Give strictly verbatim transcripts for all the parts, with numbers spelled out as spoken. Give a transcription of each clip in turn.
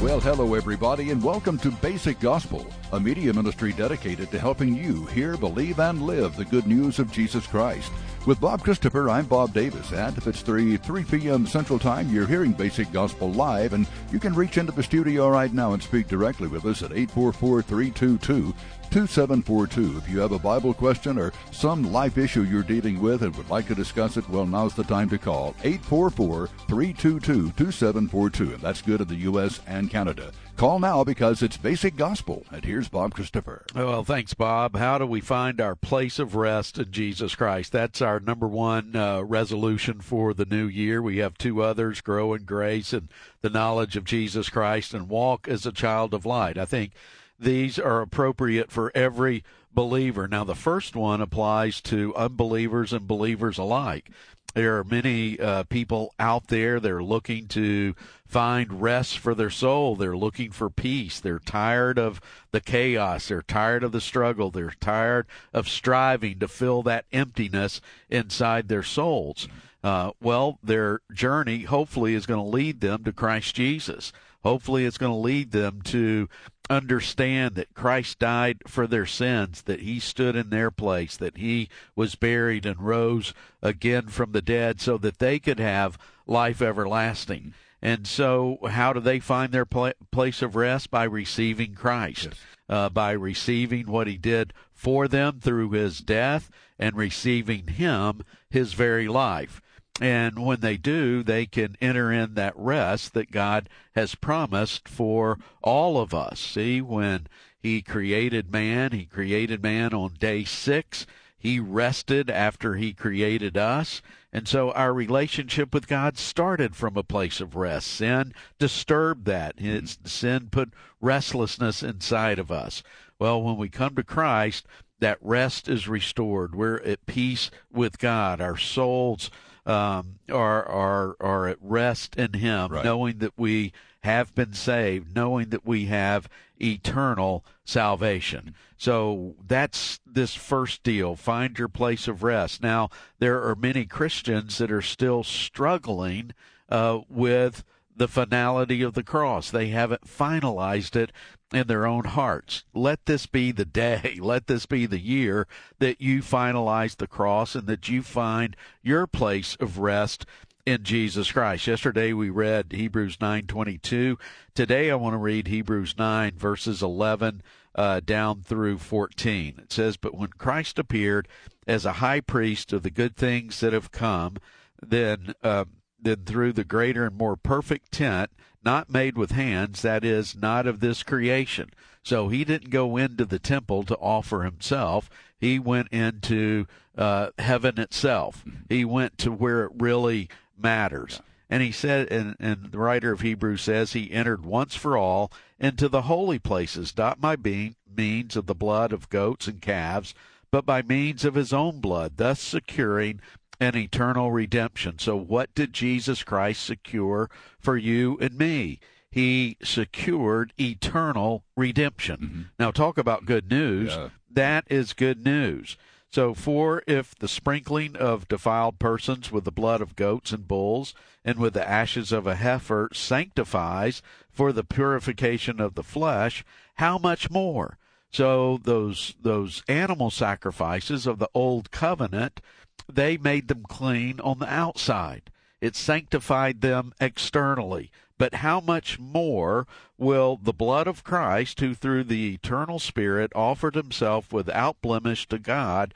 Well, hello, everybody, and welcome to Basic Gospel, a media ministry dedicated to helping you hear, believe, and live the good news of Jesus Christ. With Bob Christopher, I'm Bob Davis, and if it's three p.m. Central Time, you're hearing Basic Gospel live, and you can reach into the studio right now and speak directly with us at eight four four, three two two, two seven four two. If you have a Bible question or some life issue you're dealing with and would like to discuss it, well, now's the time to call eight four four, three two two, two seven four two, and that's good in the U S and Canada. Call now because it's Basic Gospel, and here's Bob Christopher. Well, thanks, Bob. How do we find our place of rest in Jesus Christ? That's our number one uh, resolution for the new year. We have two others, grow in grace and the knowledge of Jesus Christ, and walk as a child of light. I think these are appropriate for every believer. Now, the first one applies to unbelievers and believers alike. There are many uh, people out there that are looking to find rest for their soul. They're looking for peace. They're tired of the chaos. They're tired of the struggle. They're tired of striving to fill that emptiness inside their souls. Uh, well, their journey hopefully is going to lead them to Christ Jesus. Hopefully it's going to lead them to understand that Christ died for their sins, that he stood in their place, that he was buried and rose again from the dead so that they could have life everlasting. And so how do they find their pla- place of rest? By receiving Christ, yes. uh, by receiving what he did for them through his death and receiving him, his very life. And when they do, they can enter in that rest that God has promised for all of us. See, when he created man, he created man on day six. He rested after he created us. And so our relationship with God started from a place of rest. Sin disturbed that. It's, sin put restlessness inside of us. Well, when we come to Christ, that rest is restored. We're at peace with God. Our souls Um, are are are at rest in him, right, knowing that we have been saved, knowing that we have eternal salvation. So that's this first deal. Find your place of rest. Now, there are many Christians that are still struggling uh, with the finality of the cross. They haven't finalized it in their own hearts. Let this be the day, let this be the year that you finalize the cross and that you find your place of rest in Jesus Christ. Yesterday we read Hebrews nine twenty-two. Today I want to read Hebrews nine, verses eleven uh, down through fourteen. It says, "But when Christ appeared as a high priest of the good things that have come, then uh, then through the greater and more perfect tent, not made with hands, that is, not of this creation." So he didn't go into the temple to offer himself. He went into uh, heaven itself. He went to where it really matters. And he said, and, and the writer of Hebrews says, he entered once for all into the holy places, not by being, means of the blood of goats and calves, but by means of his own blood, thus securing an eternal redemption. So what did Jesus Christ secure for you and me? He secured eternal redemption. Mm-hmm. Now, talk about good news. Yeah. That is good news. So, for if the sprinkling of defiled persons with the blood of goats and bulls and with the ashes of a heifer sanctifies for the purification of the flesh, how much more? So those those animal sacrifices of the old covenant, they made them clean on the outside. It sanctified them externally. But how much more will the blood of Christ, who through the eternal Spirit offered himself without blemish to God,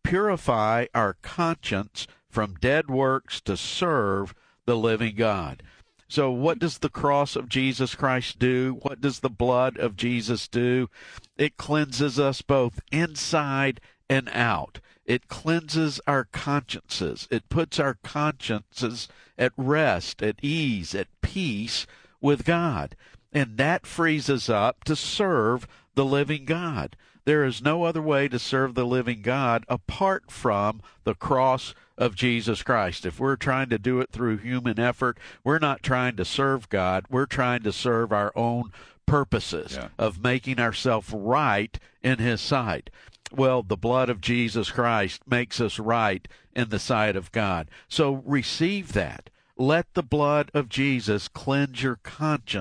purify our conscience from dead works to serve the living God? So what does the cross of Jesus Christ do? What does the blood of Jesus do? It cleanses us both inside and out. It cleanses our consciences. It puts our consciences at rest, at ease, at peace with God. And that frees us up to serve the living God. There is no other way to serve the living God apart from the cross of Jesus Christ. If we're trying to do it through human effort, we're not trying to serve God. We're trying to serve our own purposes yeah. of making ourselves right in his sight. Well, the blood of Jesus Christ makes us right in the sight of God. So receive that. Let the blood of Jesus cleanse your conscience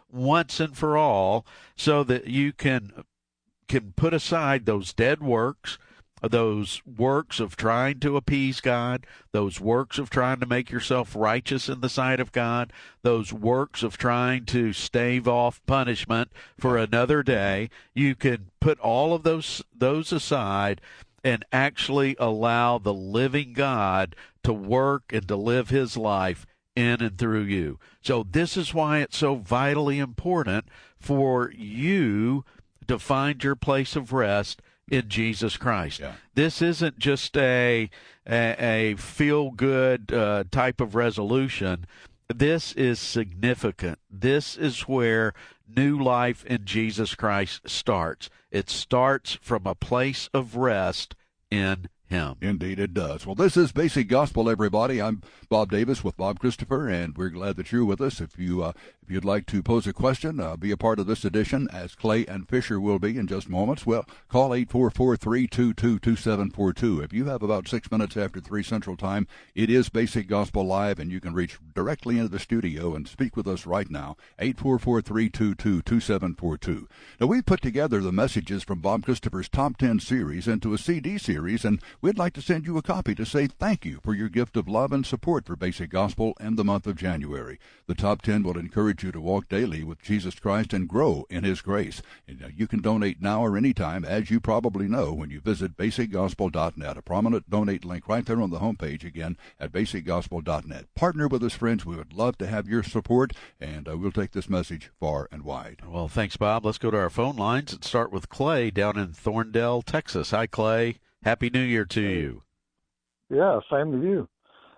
once and for all, so that you can can put aside those dead works, those works of trying to appease God, those works of trying to make yourself righteous in the sight of God, those works of trying to stave off punishment for another day. You can put all of those those aside and actually allow the living God to work and to live his life in and through you. So this is why it's so vitally important for you to find your place of rest in Jesus Christ. Yeah. This isn't just a a, a feel-good uh, type of resolution. This is significant. This is where new life in Jesus Christ starts. It starts from a place of rest in him. Indeed it does. Well, this is Basic Gospel, everybody. I'm Bob Davis with Bob Christopher, and we're glad that you're with us. If you uh, if you'd like to pose a question, uh, be a part of this edition, as Clay and Fisher will be in just moments, well, call eight four four, three two two, two seven four two. If you have about six minutes after three Central Time, it is Basic Gospel Live, and you can reach directly into the studio and speak with us right now, eight four four, three two two, two seven four two. Now, we've put together the messages from Bob Christopher's Top ten series into a C D series, and we'd like to send you a copy to say thank you for your gift of love and support for Basic Gospel in the month of January. The Top ten will encourage you to walk daily with Jesus Christ and grow in his grace. And uh, you can donate now or anytime, as you probably know, when you visit basic gospel dot net. A prominent donate link right there on the homepage, again, at basic gospel dot net. Partner with us, friends. We would love to have your support, and uh, we'll take this message far and wide. Well, thanks, Bob. Let's go to our phone lines and start with Clay down in Thorndale, Texas. Hi, Clay. Happy New Year to you. Yeah, same to you.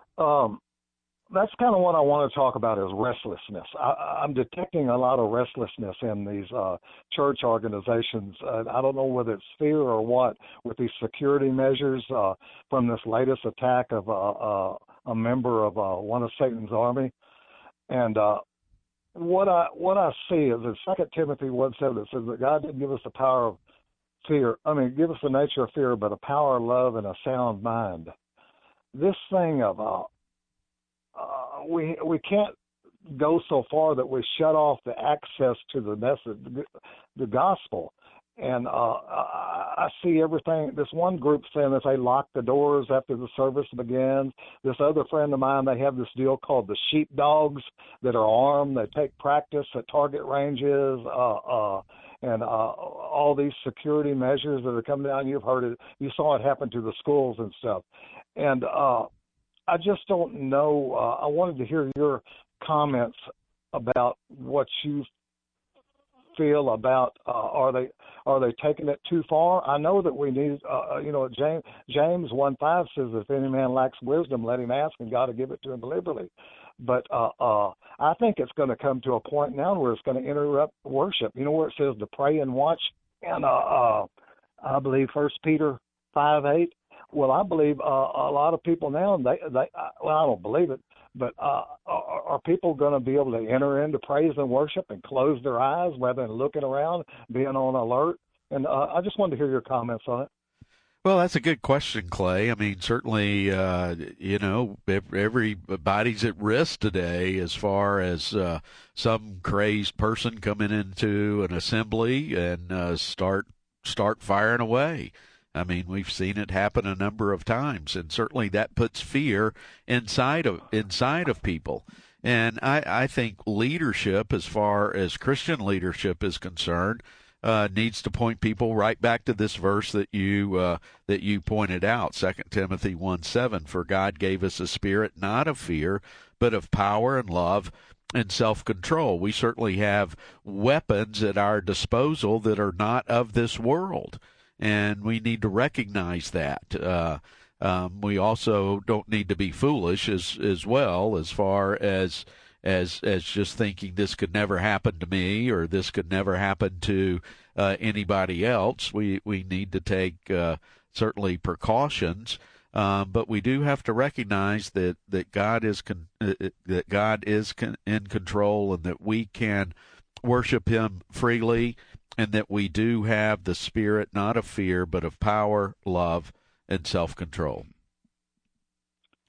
Um, that's kind of what I want to talk about is restlessness. I, I'm detecting a lot of restlessness in these uh, church organizations. Uh, I don't know whether it's fear or what with these security measures uh, from this latest attack of uh, uh, a member of uh, one of Satan's army. And uh, what I what I see is in Second Timothy one seven, it says that God didn't give us the power of fear. I mean, give us the nature of fear, but a power of love and a sound mind. This thing of uh, uh, we we can't go so far that we shut off the access to the message, the gospel. And uh, I see everything. This one group saying that they lock the doors after the service begins. This other friend of mine, they have this deal called the sheepdogs that are armed. They take practice at target ranges, uh, uh, and uh, all these security measures that are coming down. You've heard it. You saw it happen to the schools and stuff. And uh, I just don't know. Uh, I wanted to hear your comments about what you feel about uh, are they are they taking it too far? I know that we need, uh, you know, James James one five says, if any man lacks wisdom, let him ask, and God will give it to him liberally. But uh, uh, I think it's going to come to a point now where it's going to interrupt worship. You know, where it says to pray and watch, and uh, uh, I believe First Peter five eight. Well, I believe uh, a lot of people now, they, they uh, well, I don't believe it, but uh, are, are people going to be able to enter into praise and worship and close their eyes rather than looking around, being on alert? And uh, I just wanted to hear your comments on it. Well, that's a good question, Clay. I mean, certainly, uh, you know, everybody's at risk today as far as uh, some crazed person coming into an assembly and uh, start start firing away. I mean, we've seen it happen a number of times, and certainly that puts fear inside of inside of people. And I, I think leadership, as far as Christian leadership is concerned, uh, needs to point people right back to this verse that you uh, that you pointed out, Second Timothy one seven. For God gave us a spirit not of fear, but of power and love and self-control. We certainly have weapons at our disposal that are not of this world, and we need to recognize that. Uh, um, we also don't need to be foolish as as well, as far as as as just thinking this could never happen to me or this could never happen to uh, anybody else. We we need to take uh, certainly precautions, um, but we do have to recognize that that God is con- uh, that God is con- in control, and that we can worship Him freely, and that we do have the spirit not of fear but of power, love, and self-control.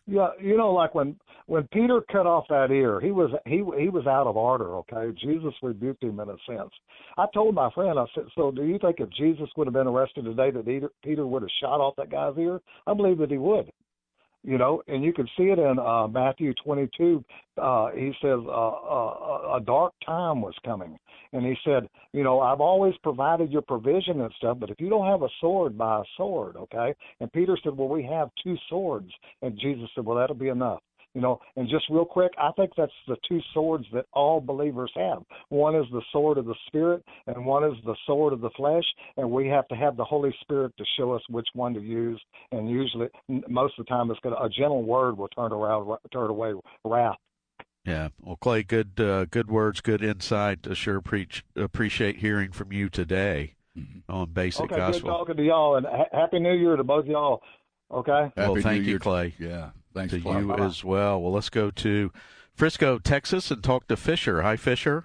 Yeah, you know, like when when Peter cut off that ear, he was he he was out of order. Okay, Jesus rebuked him in a sense. I told my friend, I said, so do you think if Jesus would have been arrested today, that Peter, Peter would have shot off that guy's ear? I believe that he would. You know, and you can see it in uh, Matthew twenty-two. Uh, he says uh, uh, a dark time was coming. And he said, you know, I've always provided your provision and stuff, but if you don't have a sword, buy a sword, okay? And Peter said, well, we have two swords. And Jesus said, well, that'll be enough. You know, and just real quick, I think that's the two swords that all believers have. One is the sword of the Spirit, and one is the sword of the flesh, and we have to have the Holy Spirit to show us which one to use. And usually, most of the time, it's going to, a gentle word will turn around, turn away wrath. Yeah. Well, Clay, good uh, good words, good insight. I sure preach, appreciate hearing from you today mm-hmm. on Basic okay, Gospel. Good talking to y'all, and ha- Happy New Year to both y'all. Okay? Well, Happy thank New you, Year. Clay. Yeah. Thanks, to Clay. you Bye-bye. as well. Well, let's go to Frisco, Texas, and talk to Fisher. Hi, Fisher.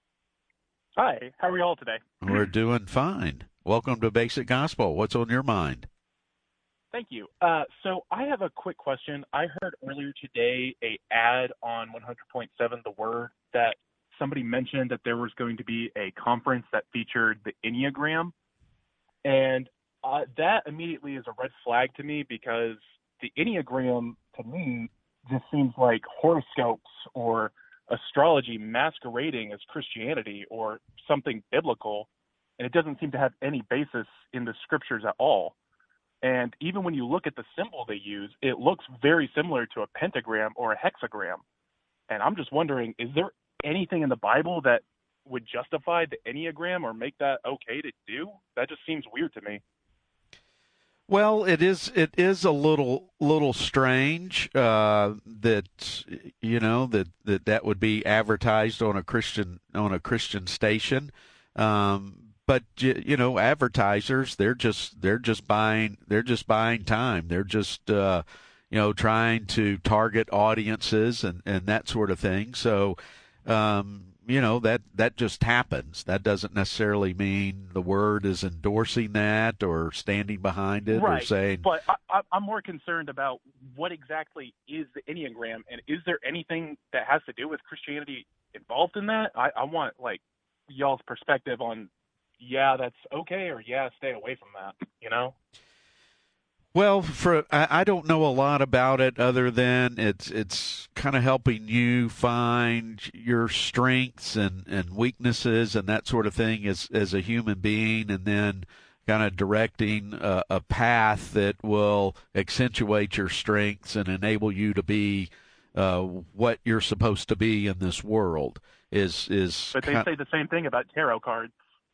Hi. How are you all today? We're doing fine. Welcome to Basic Gospel. What's on your mind? Thank you. Uh, so I have a quick question. I heard earlier today a ad on one hundred point seven The Word that somebody mentioned that there was going to be a conference that featured the Enneagram, and uh, that immediately is a red flag to me because the Enneagram, to me, just seems like horoscopes or astrology masquerading as Christianity or something biblical, and it doesn't seem to have any basis in the scriptures at all. And even when you look at the symbol they use, it looks very similar to a pentagram or a hexagram. And I'm just wondering, is there anything in the Bible that would justify the Enneagram or make that okay to do? That just seems weird to me. Well, it is. It is a little, little strange uh, that you know that, that that would be advertised on a Christian on a Christian station. Um, but you know, advertisers they're just they're just buying they're just buying time. They're just uh, you know trying to target audiences and, and that sort of thing. So. Um, You know, that, that just happens. That doesn't necessarily mean the Word is endorsing that or standing behind it right. or saying. But I, I'm more concerned about what exactly is the Enneagram, and is there anything that has to do with Christianity involved in that? I, I want, like, y'all's perspective on, yeah, that's okay, or yeah, stay away from that, you know? Well, for I, I don't know a lot about it other than it's it's kind of helping you find your strengths and, and weaknesses and that sort of thing as as a human being, and then kind of directing a, a path that will accentuate your strengths and enable you to be uh, what you're supposed to be in this world. Is is but they kind, say the same thing about tarot cards.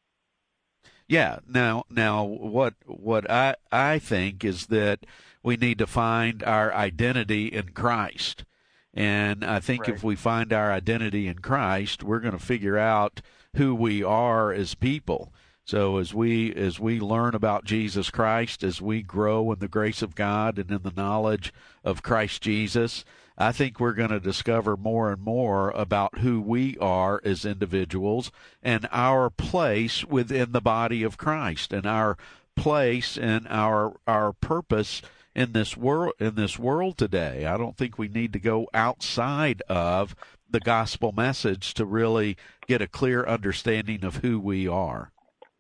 Yeah. Now, now, what what I I think is that we need to find our identity in Christ, and I think right. if we find our identity in Christ, we're going to figure out who we are as people. So as we as we learn about Jesus Christ, as we grow in the grace of God and in the knowledge of Christ Jesus, I think we're going to discover more and more about who we are as individuals and our place within the body of Christ and our place and our our purpose in this world in this world today. I don't think we need to go outside of the gospel message to really get a clear understanding of who we are.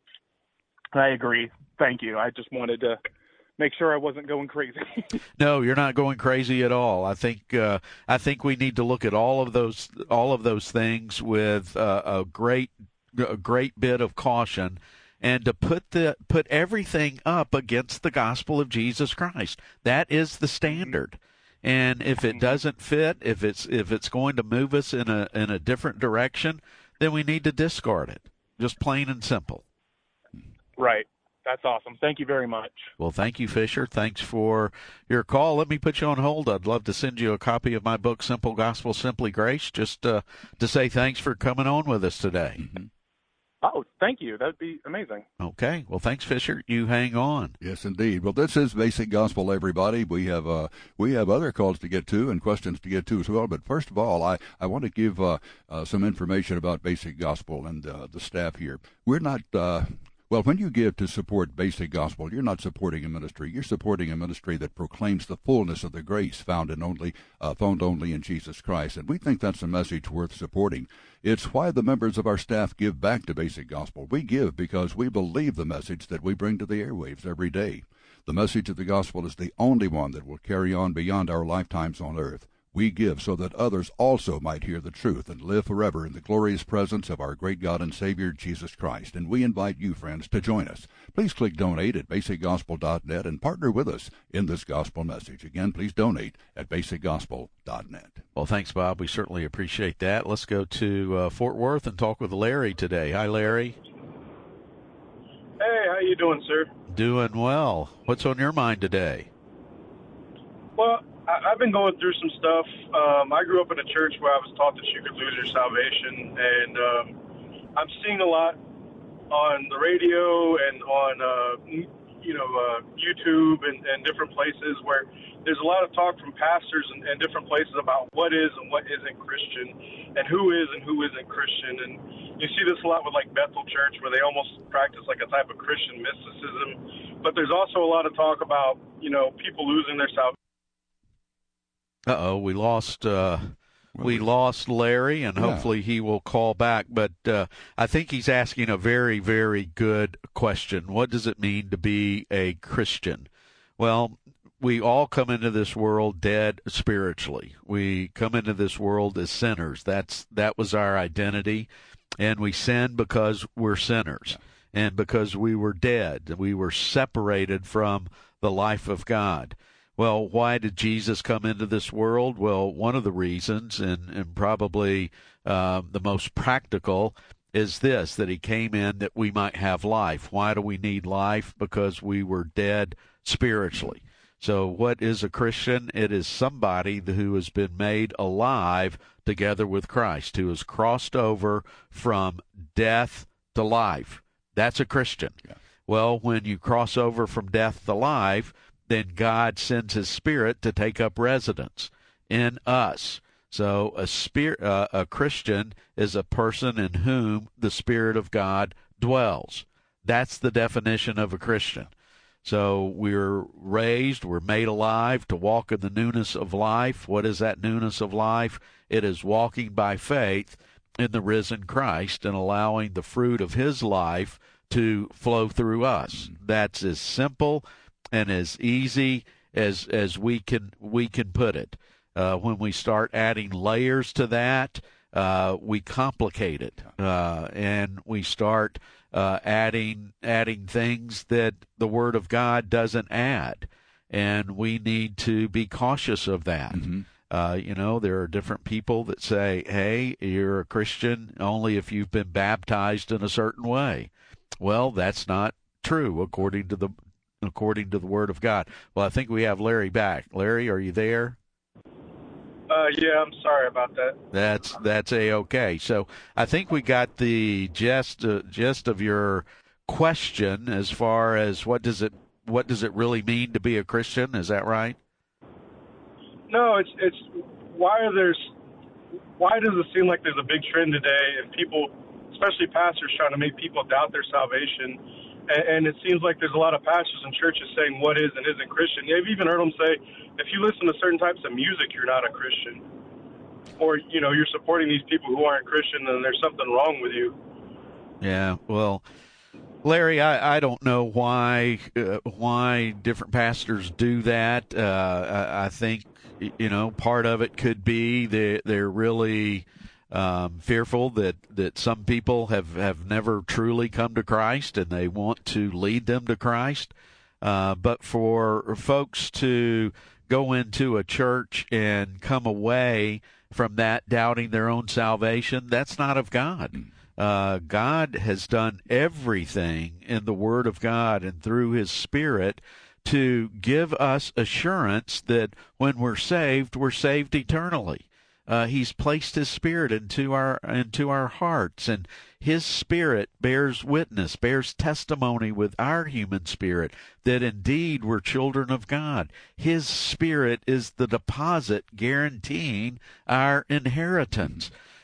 I agree. Thank you. I just wanted to make sure I wasn't going crazy. No, you're not going crazy at all. I think uh, I think we need to look at all of those all of those things with uh, a great a great bit of caution, and to put the put everything up against the gospel of Jesus Christ. That is the standard. And if it doesn't fit, if it's if it's going to move us in a in a different direction, then we need to discard it. Just plain and simple. Right. That's awesome. Thank you very much. Well, thank you, Fisher. Thanks for your call. Let me put you on hold. I'd love to send you a copy of my book, Simple Gospel, Simply Grace, just uh, to say thanks for coming on with us today. Mm-hmm. Oh, thank you. That would be amazing. Okay. Well, thanks, Fisher. You hang on. Yes, indeed. Well, this is Basic Gospel, everybody. We have uh, we have other calls to get to and questions to get to as well. But first of all, I, I want to give uh, uh, some information about Basic Gospel and uh, the staff here. We're not... Uh, Well, when you give to support Basic Gospel, you're not supporting a ministry. You're supporting a ministry that proclaims the fullness of the grace found in only uh, found only in Jesus Christ, and we think that's a message worth supporting. It's why the members of our staff give back to Basic Gospel. We give because we believe the message that we bring to the airwaves every day. The message of the gospel is the only one that will carry on beyond our lifetimes on earth. We give so that others also might hear the truth and live forever in the glorious presence of our great God and Savior, Jesus Christ. And we invite you, friends, to join us. Please click donate at basic gospel dot net and partner with us in this gospel message. Again, please donate at basic gospel dot net. Well, thanks, Bob. We certainly appreciate that. Let's go to uh, Fort Worth and talk with Larry today. Hi, Larry. Hey, how you doing, sir? Doing well. What's on your mind today? Well, I've been going through some stuff. Um, I grew up in a church where I was taught that you could lose your salvation, and um, I'm seeing a lot on the radio and on, uh, you know, uh, YouTube and, and different places where there's a lot of talk from pastors and, and different places about what is and what isn't Christian, and who is and who isn't Christian. And you see this a lot with like Bethel Church, where they almost practice like a type of Christian mysticism. But there's also a lot of talk about, you know, people losing their salvation. Uh-oh, we lost uh, we lost Larry, and hopefully yeah. he will call back. But uh, I think he's asking a very, very good question. What does it mean to be a Christian? Well, we all come into this world dead spiritually. We come into this world as sinners. That's that was our identity, and we sin because we're sinners, yeah. and because we were dead. We were separated from the life of God. Well, why did Jesus come into this world? Well, one of the reasons, and, and probably uh, the most practical, is this, that he came in that we might have life. Why do we need life? Because we were dead spiritually. So what is a Christian? It is somebody who has been made alive together with Christ, who has crossed over from death to life. That's a Christian. Yeah. Well, when you cross over from death to life, then God sends his Spirit to take up residence in us. So a spirit, uh, a Christian is a person in whom the Spirit of God dwells. That's the definition of a Christian. So we're raised, we're made alive to walk in the newness of life. What is that newness of life? It is walking by faith in the risen Christ and allowing the fruit of his life to flow through us. That's as simple and as easy as as we can we can put it. Uh, when we start adding layers to that, uh, we complicate it, uh, and we start uh, adding adding things that the Word of God doesn't add, and we need to be cautious of that. Mm-hmm. Uh, you know, there are different people that say, "Hey, you're a Christian only if you've been baptized in a certain way." Well, that's not true according to the according to the Word of God. Well, I think we have Larry back. Larry, are you there? Uh, yeah, I'm sorry about that. That's that's a-okay. So I think we got the gist, uh, gist of your question as far as what does it what does it really mean to be a Christian? Is that right? No, it's it's why are there's why does it seem like there's a big trend today and people, especially pastors, trying to make people doubt their salvation? And it seems like there's a lot of pastors and churches saying what is and isn't Christian. You've even heard them say, if you listen to certain types of music, you're not a Christian. Or, you know, you're supporting these people who aren't Christian and there's something wrong with you. Yeah, well, Larry, I, I don't know why uh, why different pastors do that. Uh, I, I think, you know, part of it could be they, they're really Um, fearful that, that some people have, have never truly come to Christ and they want to lead them to Christ. Uh, but for folks to go into a church and come away from that doubting their own salvation, that's not of God. Uh, God has done everything in the Word of God and through His Spirit to give us assurance that when we're saved, we're saved eternally. Uh, he's placed His Spirit into our into our hearts, and His Spirit bears witness, bears testimony with our human spirit that indeed we're children of God. His Spirit is the deposit guaranteeing our inheritance.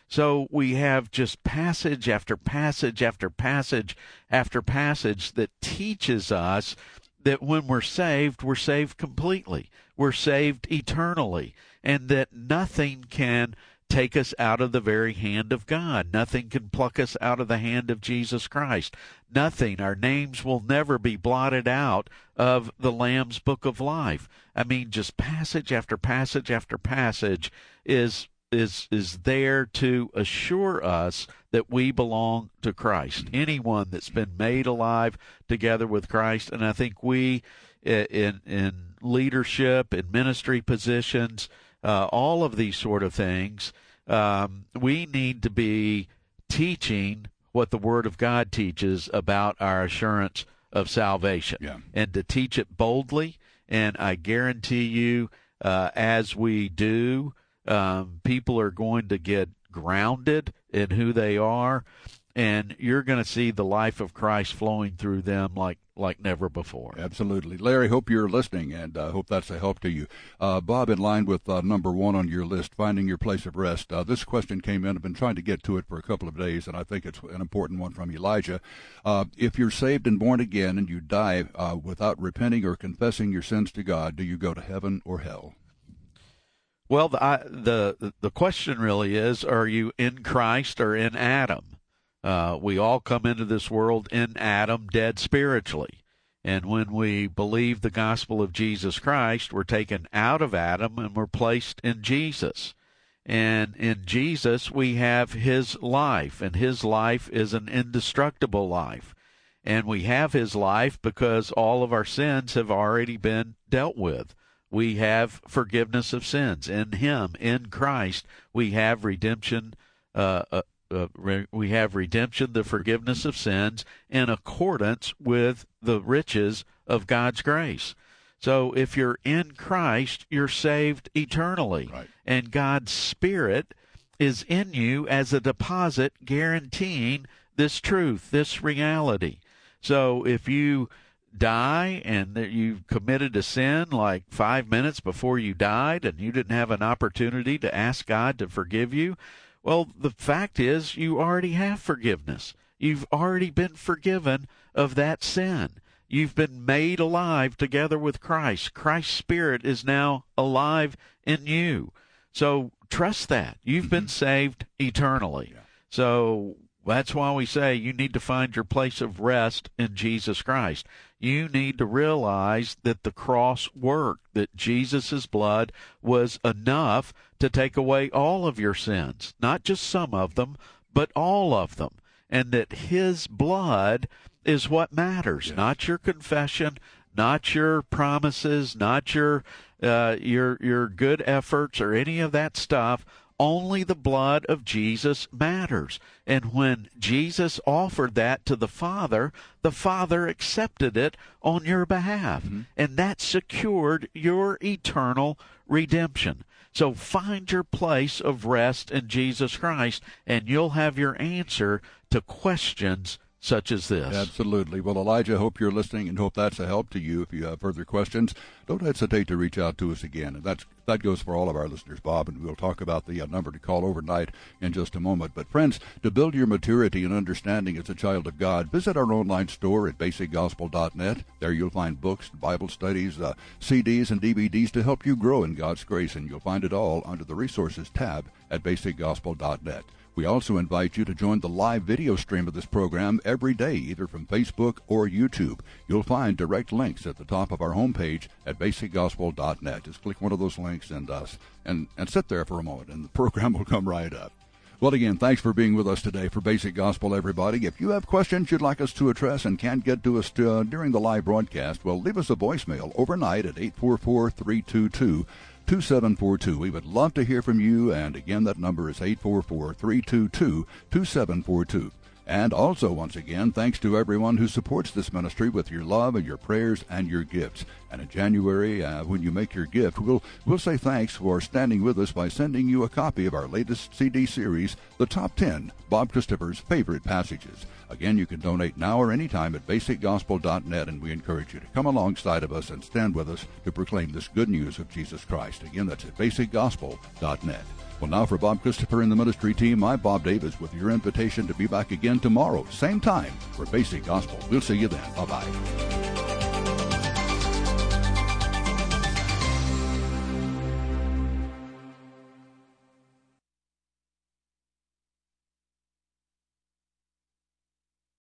So we have just passage after passage after passage after passage that teaches us that when we're saved, we're saved completely. We're saved eternally, and that nothing can take us out of the very hand of God. Nothing can pluck us out of the hand of Jesus Christ. Nothing. Our names will never be blotted out of the Lamb's Book of Life. I mean, just passage after passage after passage is is is there to assure us that we belong to Christ. Anyone that's been made alive together with Christ, and I think we in in leadership, in ministry positions, uh, all of these sort of things, um, we need to be teaching what the Word of God teaches about our assurance of salvation, yeah. and to teach it boldly. And I guarantee you, uh, as we do, um, people are going to get grounded in who they are, and you're going to see the life of Christ flowing through them like like never before. Absolutely. Larry, hope you're listening, and I uh, hope that's a help to you. Uh, Bob, in line with uh, number one on your list, finding your place of rest, uh, this question came in. I've been trying to get to it for a couple of days, and I think it's an important one from Elijah. Uh, if you're saved and born again and you die uh, without repenting or confessing your sins to God, do you go to heaven or hell? Well, the I, the, the question really is, are you in Christ or in Adam? Uh, we all come into this world in Adam, dead spiritually. And when we believe the gospel of Jesus Christ, we're taken out of Adam and we're placed in Jesus. And in Jesus, we have his life, and his life is an indestructible life. And we have his life because all of our sins have already been dealt with. We have forgiveness of sins. In him, in Christ, we have redemption, uh, uh Uh, re- we have redemption, the forgiveness of sins, in accordance with the riches of God's grace. So if you're in Christ, you're saved eternally. Right. And God's Spirit is in you as a deposit guaranteeing this truth, this reality. So if you die and that you committed a sin like five minutes before you died and you didn't have an opportunity to ask God to forgive you, well, the fact is you already have forgiveness. You've already been forgiven of that sin. You've been made alive together with Christ. Christ's Spirit is now alive in you. So trust that. You've mm-hmm. been saved eternally. Yeah. So that's why we say you need to find your place of rest in Jesus Christ. You need to realize that the cross worked, that Jesus' blood was enough to take away all of your sins, not just some of them, but all of them, and that his blood is what matters, yes. Not your confession, not your promises, not your uh, your your good efforts or any of that stuff. Only the blood of Jesus matters. And when Jesus offered that to the Father, the Father accepted it on your behalf. Mm-hmm. And that secured your eternal redemption. So find your place of rest in Jesus Christ, and you'll have your answer to questions such as this. Absolutely. Well, Elijah, hope you're listening and hope that's a help to you. If you have further questions, don't hesitate to reach out to us again. And that's, that goes for all of our listeners, Bob, and we'll talk about the uh, number to call overnight in just a moment. But friends, to build your maturity and understanding as a child of God, visit our online store at basic gospel dot net. There you'll find books, Bible studies, uh, C Ds, and D V Ds to help you grow in God's grace, and you'll find it all under the Resources tab at basic gospel dot net. We also invite you to join the live video stream of this program every day, either from Facebook or YouTube. You'll find direct links at the top of our homepage at basic gospel dot net. Just click one of those links and uh, and and sit there for a moment, and the program will come right up. Well, again, thanks for being with us today for Basic Gospel, everybody. If you have questions you'd like us to address and can't get to us to, uh, during the live broadcast, well, leave us a voicemail overnight at eight four four, three two two, two seven four two. We would love to hear from you, and again, that number is eight four four, three two two, two seven four two. And also, once again, thanks to everyone who supports this ministry with your love and your prayers and your gifts. And in January, uh, when you make your gift, we'll we'll say thanks for standing with us by sending you a copy of our latest C D series, The Top ten Bob Christopher's Favorite Passages. Again, you can donate now or anytime at basic gospel dot net, and we encourage you to come alongside of us and stand with us to proclaim this good news of Jesus Christ. Again, that's at basic gospel dot net. Well, now for Bob Christopher and the ministry team, I'm Bob Davis with your invitation to be back again tomorrow, same time, for Basic Gospel. We'll see you then. Bye-bye.